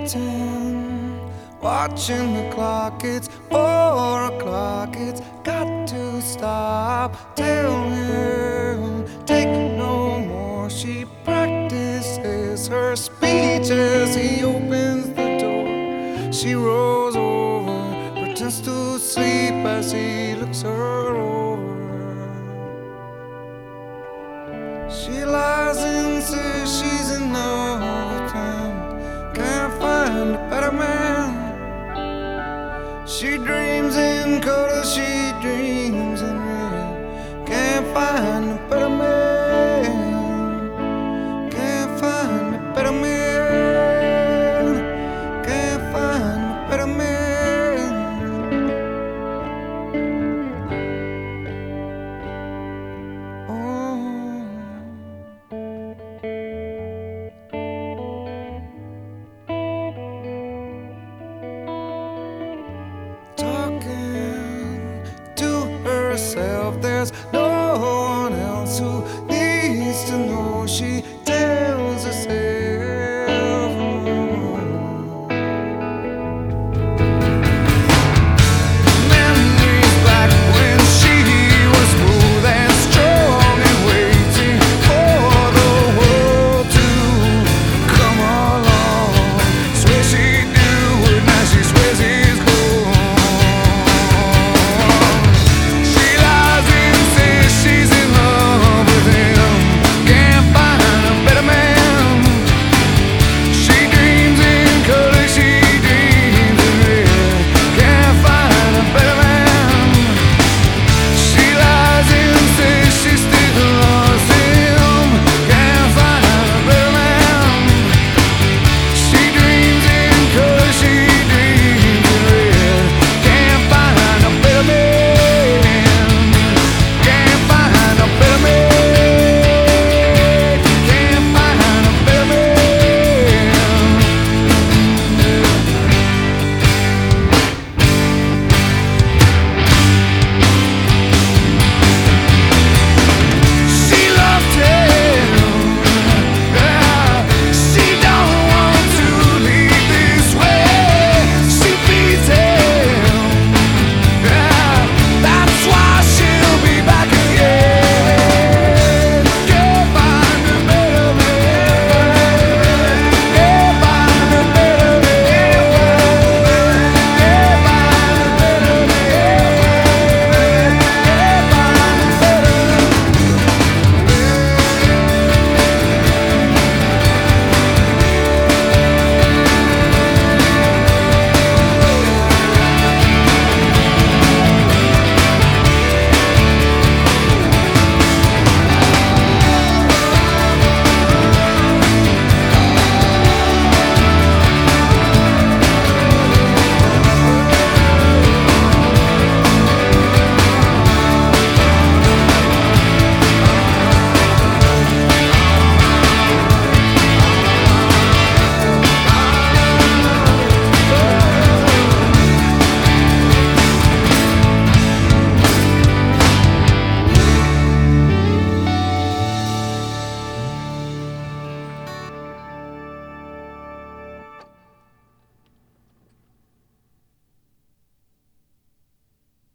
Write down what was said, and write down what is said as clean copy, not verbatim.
waiting, watching the clock. It's 4 o'clock. It's got to stop. Tell him, take no more. She practices her speech as he opens the door. She rolls over, pretends to sleep as he looks her over. She lies and says she's in love with him, can't find a better man. She dreams in color, she dreams in red, can't find a better man. Can't find a better man. Can't find a better man. Talking to herself, there's no